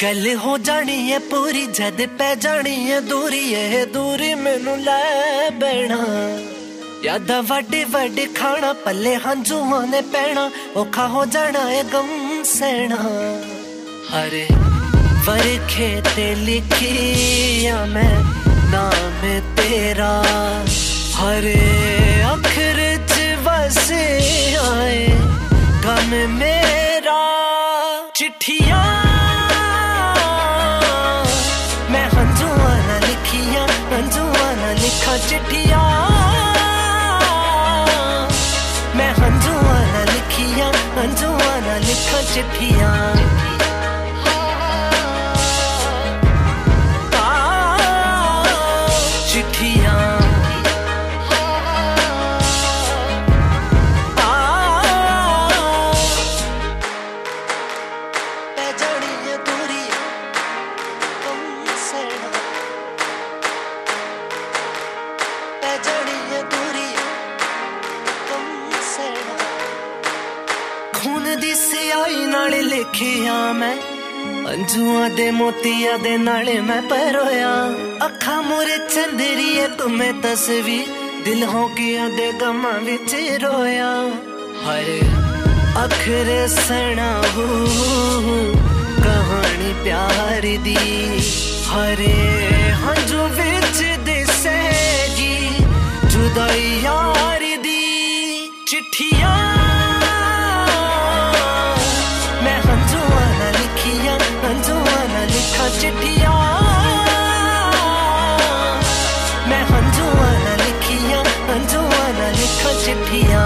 गल हो जानी है पूरी जद पै जानी है दूरी, ये दूरी मैनू लै बैना यादा वड्डे वड्डे खाना पल्ले हंजुआं ने पैना, औखा हो जाना है गम सहना। हरे वरखे ते लिखिया मैं नाम तेरा, हरे अखर च वसे आए गम मेरा। चिट्ठियां मैं हंजुआं ना लिखिया, हंजुआं ना लिखा चिट्ठियां, मैं हंजुआं ना लिखिया, हंजुआं ना लिखा चिट्ठियां। खून दी सियाई नाले लिखिया मैं अंजुआं दे मोतिया दे नाले मैं परोया, अखा मोरे चंदरिए तुम्हें तस्वीर दिल हो गया दे गमा विच रोया। हरे अखर सना हो कहानी प्यार दी, हरे हंजू विच दिसेगी जुदाई यार दी। चिट्ठियां मैं हंजुआं ना लिखिया, हंजुआं ना लिखा चिट्ठियां, मैं हंजुआं ना लिखिया, हंजुआं ना लिखा चिट्ठियां।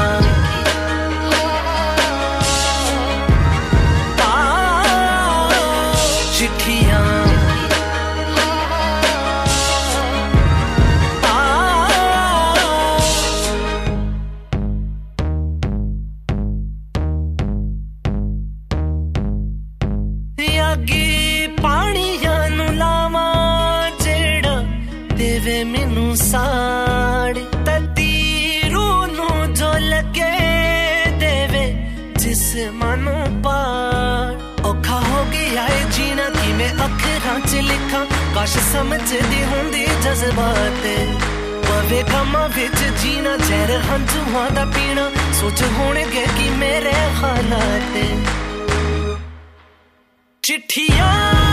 चिट्ठियां पानिया नू लावा जेड़ा देवे मैनू साड़, ततीरू नू जो लगे देवे जिस्मां पार। औखा हो गया है जीना कि मैं अखरां च लिखा, काश समझदी हुंदी जज्बात पवे गमां विच जीना, जहर हंजुआं दा पीना सोच होणगे कि मेरे हालात। चिट्ठियां